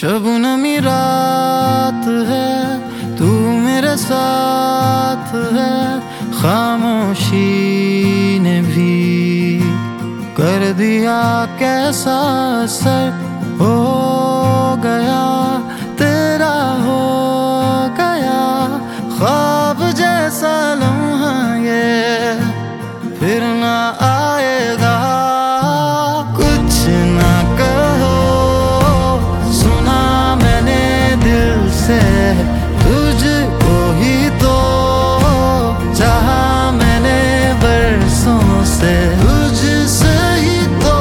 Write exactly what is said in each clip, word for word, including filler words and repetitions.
शबनमी रात है, तू मेरे साथ है, खामोशी ने भी कर दिया कैसा असर हो गया, तेरा हो गया ख्वाब जैसा लम्हा ये फिर ना आएगा। कुछ ना कहो, सुना मैंने दिल से तुझको ही तो, चाहा मैंने बरसों से तुझसे ही तो,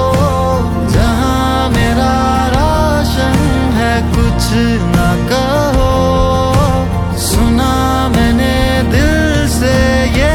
जहाँ मेरा राशन है। कुछ ना कहो, सुना मैंने दिल से ये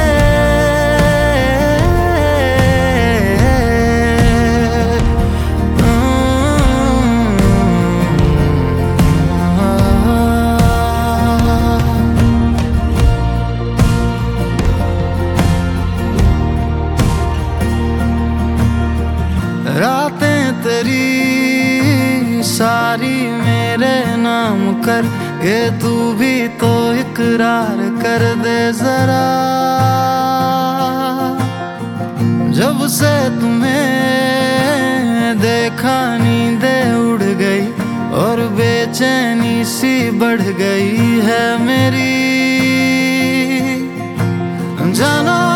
रातें तेरी सारी मेरे नाम कर के, तू भी तो इकरार कर दे जरा। जब से तुम्हें देखा नींदें उड़ गई और बेचैनी सी बढ़ गई है मेरी, जानो